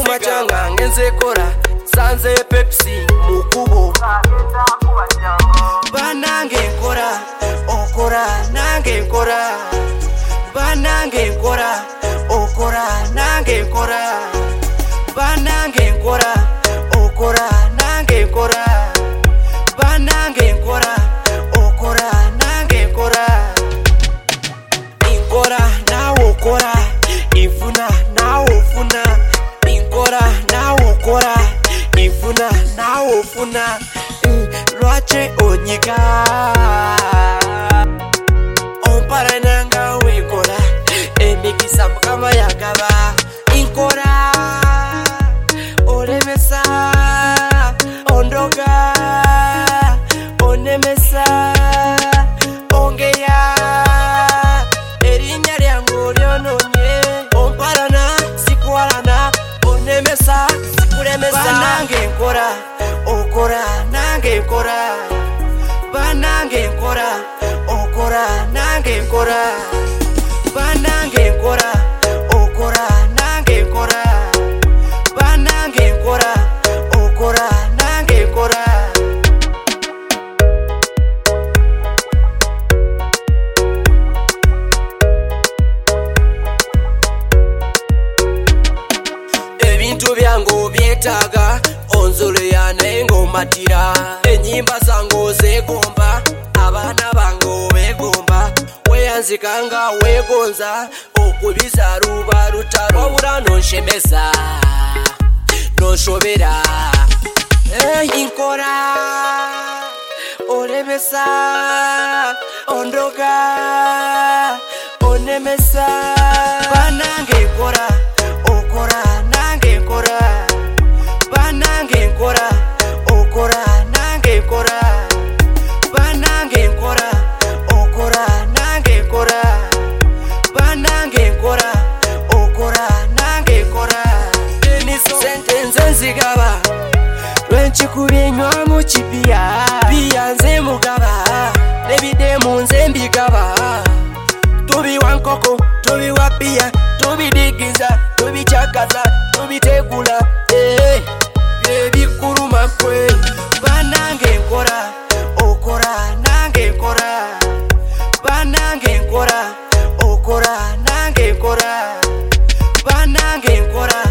kumachanga ngenze kora sanze Pepsi mukubo banange nkora okora nange nkora banange nkora okora nange nkora banange nkora okora nange nkora banange nkora okora nange nkora inkora nawe okora ifuna nawe ofuna inkora nawe okora ifuna nawe ofuna lwache onyiga ompara nanga wekola emikisa mukama yagaba inkora olemesa ondoga onemesa ongeya erinya lyangu lyononye omparana sikwalana onemesa sikulemesa banange nkora okora nange nkora banange nkora okora nange nkora banange nkora okora nange nkora banange nkora okora nange nkora ebintu byangu byetaaga onzoloya naye ng'omatira enyimba zangu zegomba abaana bangu begomba weyanzikanga wegonza okubiza ruba lutalo wabula nonshemeza nonshobera inkora olemesa ondoga onemesa banange nkora okora nange nkora banange nkora okora nange nkora banange nkora okora nange nkora banange nkora okora nange nkora sente nzigaba lwenkikubinywa mu kipiya biya nze mugaba nebidemu nze mbigaba tubiwa nkoko tubiwa piya tubidigiza tubicyakaza tubitegula ebikuruma kwe banange nkora okora nange nkora banange nkora okora nange nkora banange nkora